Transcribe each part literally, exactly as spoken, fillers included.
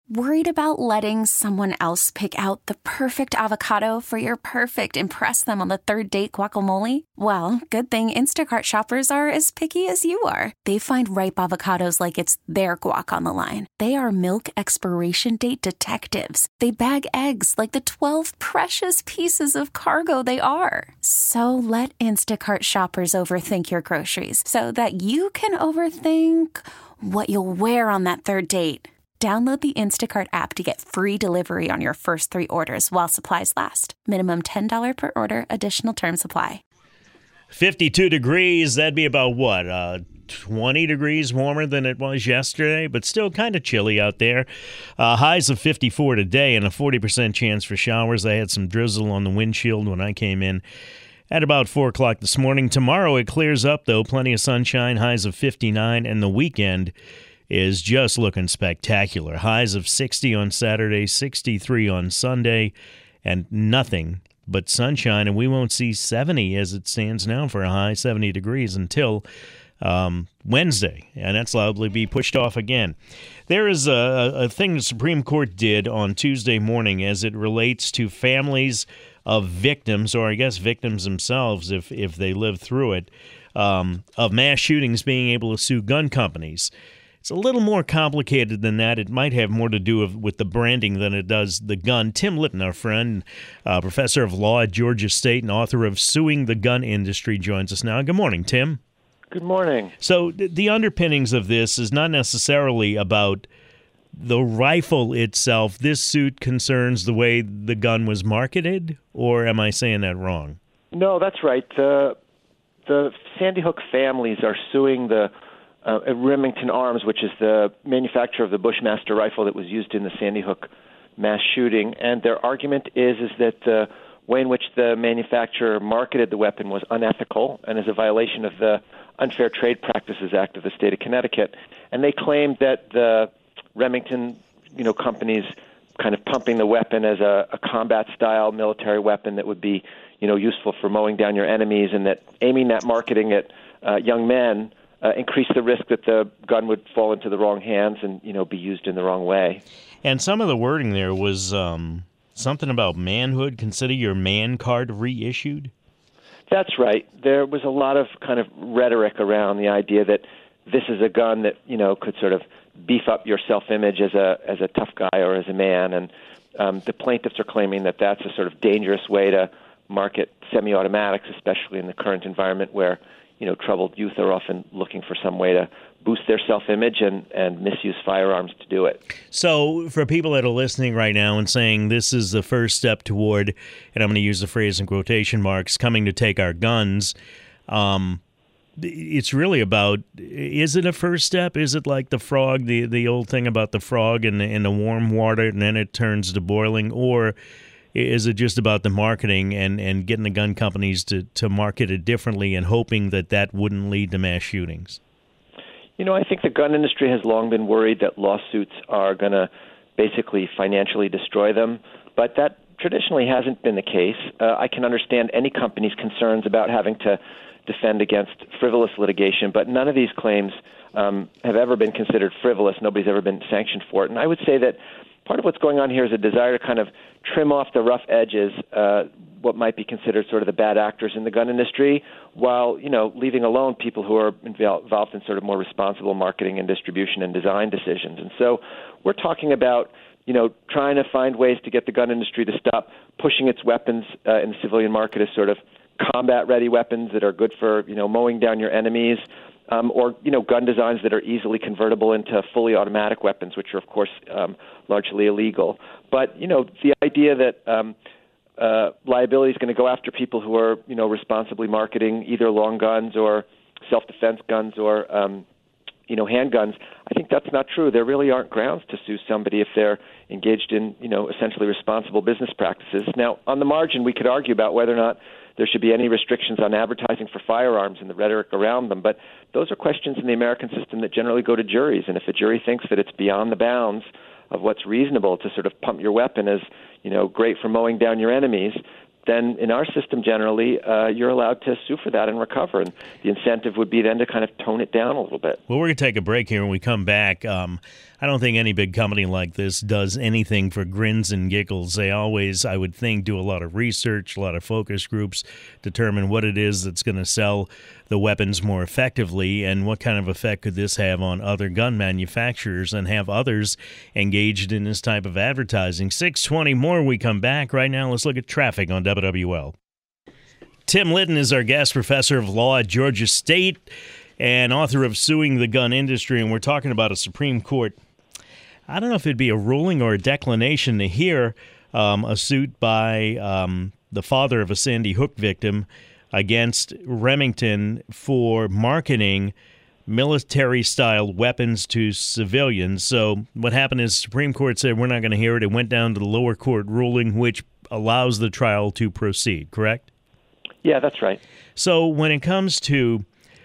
Worried about letting someone else pick out the perfect avocado for your perfect impress them on the third date guacamole? Well, good thing Instacart shoppers are as picky as you are. They find ripe avocados like it's their guac on the line. They are milk expiration date detectives. They bag eggs like the twelve precious pieces of cargo they are. So let Instacart shoppers overthink your groceries so that you can overthink what you'll wear on that third date. Download the Instacart app to get free delivery on your first three orders while supplies last. Minimum ten dollars per order. Additional terms apply. fifty-two degrees, that'd be about what, uh, twenty degrees warmer than it was yesterday, but still kind of chilly out there. Uh, highs of fifty-four today and a forty percent chance for showers. I had some drizzle on the windshield when I came in at about four o'clock this morning. Tomorrow it clears up, though. Plenty of sunshine, highs of fifty-nine, and the weekend is just looking spectacular. Highs of sixty on Saturday, sixty-three on Sunday, and nothing but sunshine. And we won't see seventy as it stands now for a high, seventy degrees, until um, Wednesday. And that's likely to be pushed off again. There is a, a thing the Supreme Court did on Tuesday morning as it relates to families of victims, or I guess victims themselves if, if they live through it, um, of mass shootings being able to sue gun companies. It's a little more complicated than that. It might have more to do with, with the branding than it does the gun. Tim Litton, our friend, uh, professor of law at Georgia State and author of Suing the Gun Industry, joins us now. Good morning, Tim. Good morning. So th- the underpinnings of this is not necessarily about the rifle itself. This suit concerns the way the gun was marketed, or am I saying that wrong? No, that's right. The, the Sandy Hook families are suing the Uh, Remington Arms, which is the manufacturer of the Bushmaster rifle that was used in the Sandy Hook mass shooting. And their argument is is that the way in which the manufacturer marketed the weapon was unethical and is a violation of the Unfair Trade Practices Act of the state of Connecticut. And they claimed that the Remington, you know, companies kind of pumping the weapon as a, a combat-style military weapon that would be, you know, useful for mowing down your enemies, and that aiming that marketing at uh, young men Uh, increase the risk that the gun would fall into the wrong hands and, you know, be used in the wrong way. And some of the wording there was um, something about manhood. Consider your man card reissued. That's right. There was a lot of kind of rhetoric around the idea that this is a gun that, you know, could sort of beef up your self-image as a as a tough guy or as a man. And um, the plaintiffs are claiming that that's a sort of dangerous way to market semi-automatics, especially in the current environment where, you know, troubled youth are often looking for some way to boost their self-image and, and misuse firearms to do it. So for people that are listening right now and saying this is the first step toward, and I'm going to use the phrase in quotation marks, coming to take our guns, um, it's really about, is it a first step? Is it like the frog, the, the old thing about the frog in the, in the warm water and then it turns to boiling? Or is it just about the marketing and, and getting the gun companies to, to market it differently and hoping that that wouldn't lead to mass shootings? You know, I think the gun industry has long been worried that lawsuits are going to basically financially destroy them, but that traditionally hasn't been the case. Uh, I can understand any company's concerns about having to defend against frivolous litigation, but none of these claims um, have ever been considered frivolous. Nobody's ever been sanctioned for it. And I would say that part of what's going on here is a desire to kind of trim off the rough edges, uh, what might be considered sort of the bad actors in the gun industry, while, you know, leaving alone people who are involved in sort of more responsible marketing and distribution and design decisions. And so we're talking about, you know, trying to find ways to get the gun industry to stop pushing its weapons uh, in the civilian market as sort of combat-ready weapons that are good for, you know, mowing down your enemies, Um, or, you know, gun designs that are easily convertible into fully automatic weapons, which are, of course, um, largely illegal. But, you know, the idea that um, uh, liability is going to go after people who are, you know, responsibly marketing either long guns or self-defense guns or, um, you know, handguns, I think that's not true. There really aren't grounds to sue somebody if they're engaged in, you know, essentially responsible business practices. Now, on the margin, we could argue about whether or not there should be any restrictions on advertising for firearms and the rhetoric around them. But those are questions in the American system that generally go to juries. And if a jury thinks that it's beyond the bounds of what's reasonable to sort of pump your weapon as, you know, great for mowing down your enemies, then in our system generally, uh, you're allowed to sue for that and recover. And the incentive would be then to kind of tone it down a little bit. Well, we're going to take a break here. When we come back, um, I don't think any big company like this does anything for grins and giggles. They always, I would think, do a lot of research, a lot of focus groups, determine what it is that's going to sell the weapons more effectively and what kind of effect could this have on other gun manufacturers and have others engaged in this type of advertising. six twenty more we come back. Right now, let's look at traffic on W W L. Tim Litton is our guest, professor of law at Georgia State and author of Suing the Gun Industry, and we're talking about a Supreme Court, I don't know if it'd be a ruling or a declination to hear um, a suit by um, the father of a Sandy Hook victim against Remington for marketing military-style weapons to civilians. So what happened is the Supreme Court said we're not going to hear it. It went down to the lower court ruling, which allows the trial to proceed, correct? Yeah, that's right. So when it comes to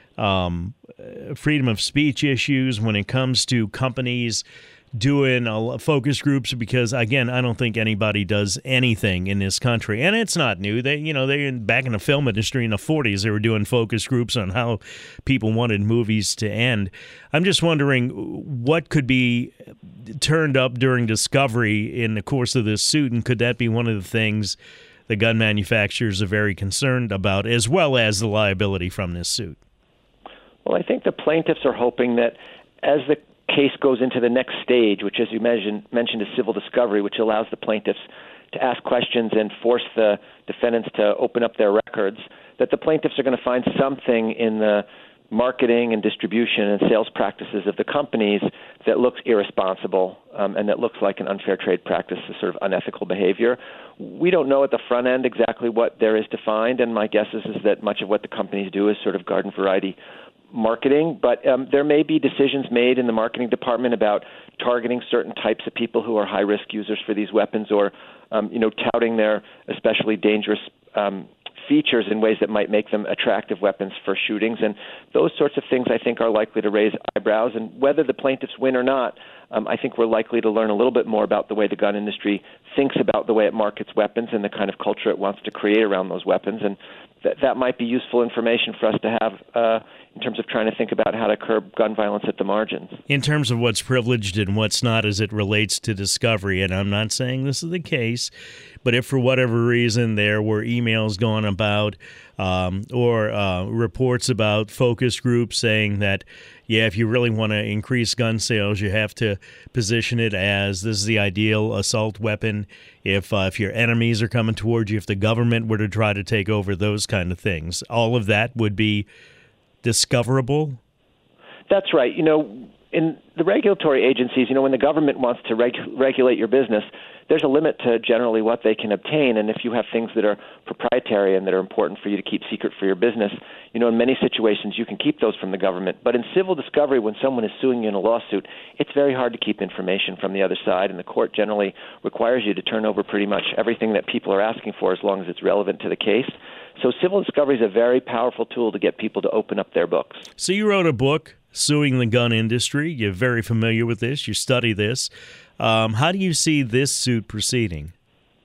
um, freedom of speech issues, when it comes to companies doing a focus groups, because again, I don't think anybody does anything in this country, and it's not new. They, you know, they back in the film industry in the forties, they were doing focus groups on how people wanted movies to end. I'm just wondering what could be turned up during discovery in the course of this suit, and could that be one of the things the gun manufacturers are very concerned about, as well as the liability from this suit? Well, I think the plaintiffs are hoping that as the case goes into the next stage, which, as you mentioned, mentioned is civil discovery, which allows the plaintiffs to ask questions and force the defendants to open up their records, that the plaintiffs are going to find something in the marketing and distribution and sales practices of the companies that looks irresponsible um, and that looks like an unfair trade practice, a sort of unethical behavior. We don't know at the front end exactly what there is to find, and my guess is, is that much of what the companies do is sort of garden variety marketing, but um, there may be decisions made in the marketing department about targeting certain types of people who are high-risk users for these weapons, or um, you know, touting their especially dangerous um, features in ways that might make them attractive weapons for shootings. And those sorts of things, I think, are likely to raise eyebrows. And whether the plaintiffs win or not, um, I think we're likely to learn a little bit more about the way the gun industry thinks about the way it markets weapons and the kind of culture it wants to create around those weapons. And that that might be useful information for us to have uh, in terms of trying to think about how to curb gun violence at the margins. In terms of what's privileged and what's not as it relates to discovery, and I'm not saying this is the case, but if for whatever reason there were emails going about um, or uh, reports about focus groups saying that, yeah, if you really want to increase gun sales, you have to position it as this is the ideal assault weapon. If uh, if your enemies are coming towards you, if the government were to try to take over, those kind of things, all of that would be discoverable? That's right. You know, in the regulatory agencies, you know, when the government wants to reg- regulate your business, there's a limit to generally what they can obtain. And if you have things that are proprietary and that are important for you to keep secret for your business, you know, in many situations you can keep those from the government. But in civil discovery, when someone is suing you in a lawsuit, it's very hard to keep information from the other side. And the court generally requires you to turn over pretty much everything that people are asking for as long as it's relevant to the case. So civil discovery is a very powerful tool to get people to open up their books. So you wrote a book, Suing the Gun Industry. You're very familiar with this. You study this. Um, how do you see this suit proceeding?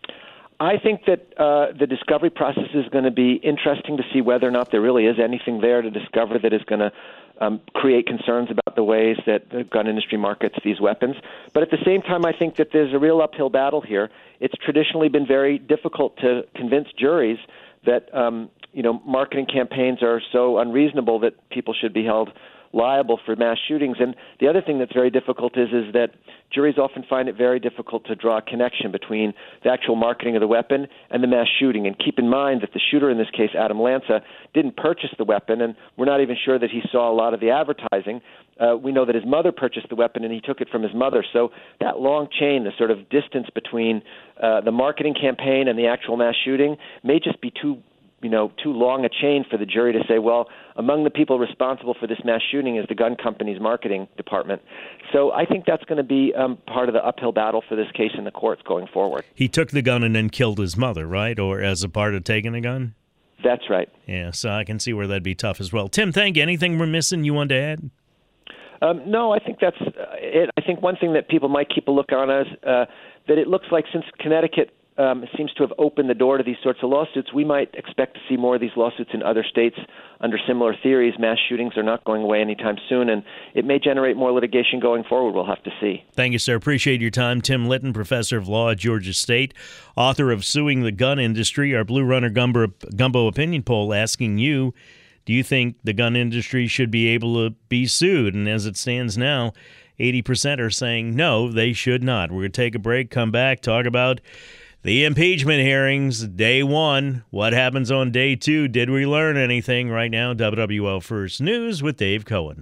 I think that uh, the discovery process is going to be interesting to see whether or not there really is anything there to discover that is going to um, create concerns about the ways that the gun industry markets these weapons. But at the same time, I think that there's a real uphill battle here. It's traditionally been very difficult to convince juries that um, you know, marketing campaigns are so unreasonable that people should be held liable for mass shootings. And the other thing that's very difficult is is that juries often find it very difficult to draw a connection between the actual marketing of the weapon and the mass shooting. And keep in mind that the shooter in this case, Adam Lanza, didn't purchase the weapon, and we're not even sure that he saw a lot of the advertising. Uh, we know that his mother purchased the weapon, and he took it from his mother. So that long chain, the sort of distance between uh, the marketing campaign and the actual mass shooting may just be too you know, too long a chain for the jury to say, well, among the people responsible for this mass shooting is the gun company's marketing department. So I think that's going to be um, part of the uphill battle for this case in the courts going forward. He took the gun and then killed his mother, right? Or as a part of taking the gun? That's right. Yeah, so I can see where that'd be tough as well. Tim, thank you. Anything we're missing you want to add? Um, no, I think that's uh, it. I think one thing that people might keep a look on is uh, that it looks like since Connecticut um, seems to have opened the door to these sorts of lawsuits. We might expect to see more of these lawsuits in other states under similar theories. Mass shootings are not going away anytime soon, and it may generate more litigation going forward. We'll have to see. Thank you, sir. Appreciate your time. Tim Litton, professor of law at Georgia State, author of Suing the Gun Industry. Our Blue Runner Gumbo, Gumbo opinion poll asking you, do you think the gun industry should be able to be sued? And as it stands now, eighty percent are saying no, they should not. We're going to take a break, come back, talk about the impeachment hearings, day one. What happens on day two? Did we learn anything? Right now, W W L First News with Dave Cohen.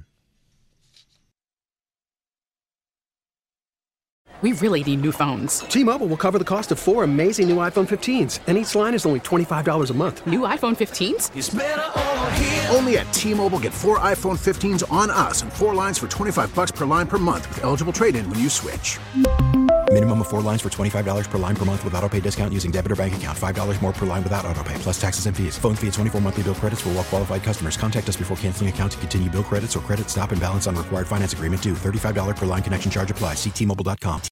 We really need new phones. T-Mobile will cover the cost of four amazing new iPhone fifteens, and each line is only twenty-five dollars a month. New iPhone fifteens? It's better over here. Only at T-Mobile, get four iPhone fifteens on us and four lines for twenty-five dollars per line per month with eligible trade-in when you switch. Minimum of four lines for twenty-five dollars per line per month with autopay discount using debit or bank account. five dollars more per line without autopay, plus taxes and fees. Phone fee at twenty-four monthly bill credits for well-qualified customers. Contact us before canceling account to continue bill credits or credit stop and balance on required finance agreement due. thirty-five dollars per line connection charge applies. See T Mobile dot com.